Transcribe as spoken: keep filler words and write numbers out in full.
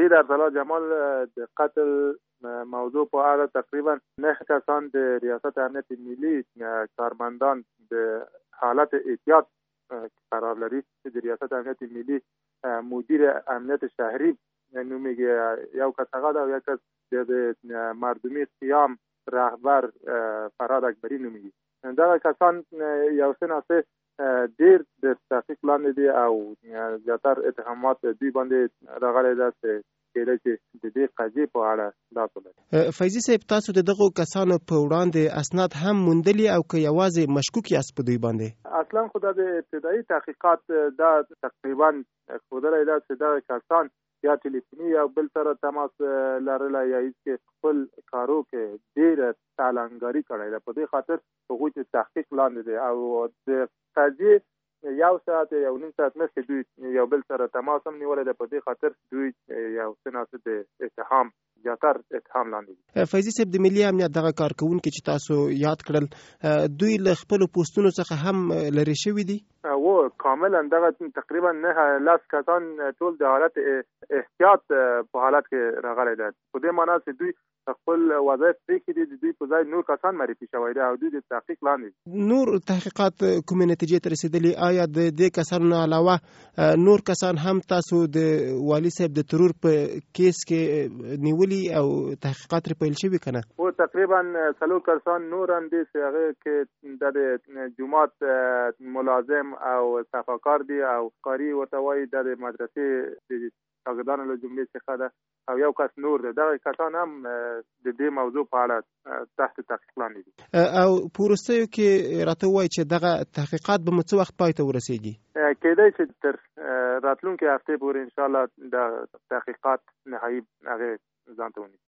شهید ارسلا جمال د قتل موضوع په اړه تقریبا نه کسان د ریاست امنیت ملی کارمندان د حالت احتیاط قرار لري چې د ریاست امنیت ملی مدیر امنیت شهری نومیږي، یو کس هغه دا، یو کس د مردمی قیام رهبر فراد اکبری نومیږي. دا کسان یو څه ناڅه ډیر د تحقیق لاندې دي او زیاتر اتهامات دوی باندې راغلي ده چې کېدای شي د دې قضیې په اړه لاس ولري. فیضي صاحب، تاسو د دغو کسانو په وړاندې اسناد هم موندلي او که یوازې مشکوک یاست په دوی باندې؟ اصلا خو د ابتدایي تحقیقات دا تقریبا ښودلی ده چې دغه کسان یا ټلیفوني یا بل سره تماس لرلی یا هیڅ خپل کارو کې ډېره تالنګاري کړې ده. په دې خاطر هغوی چې تحقیق لاندې دی او د قضیې یو ساعت یو نیم ساعت مخکې دوی یو بل سره تماس هم نیولی ده. په دې خاطر دوی یو څه ناڅه د اتهام زیاتر اتهام لاندې دي. فیضي صاحب، د ملي امنیت دغه کارکوونکي چې تاسو یاد کړل، دوی له خپلو پوسټونو څخه هم لرې شوي دي؟ و کاملا دغه تقریبا نه لاس کسان ټول د حالت احتیاط په حالت کې راغلي ده. په دې معنا چې دوی خپل وظایف پرېښي دي، دوی په ځای نور کسان معرفي شوي دي او دوی د تحقیق لاندې. نور تحقیقات کومې نتیجې ته رسېدلي؟ آیا د دې کسانو نه علاوه نور کسان هم تاسو د والي صاحب د ترور په کیس کې نیولي او تحقیقات ترې پیل شوي که نه؟ و تقریبا څلور کسان نور هم دي چې هغه کې د جومات ملازم او صفاکار دي او قاری ورته وایي د مدرسې د شاګردانو له جملې څخه ده او یو کس نور دی. دغه کسان هم د دې موضوع په اړه تحت تحقیق لاندې دي. او په وروستیو کې راته ووایي چې دغه تحقیقات به مو څه وخت پای ته ورسېږي؟ کېدای چې تر راتلونکې هفتې پورې انشاءالله د تحقیقات نهایي هغې ځان ته ونیسي.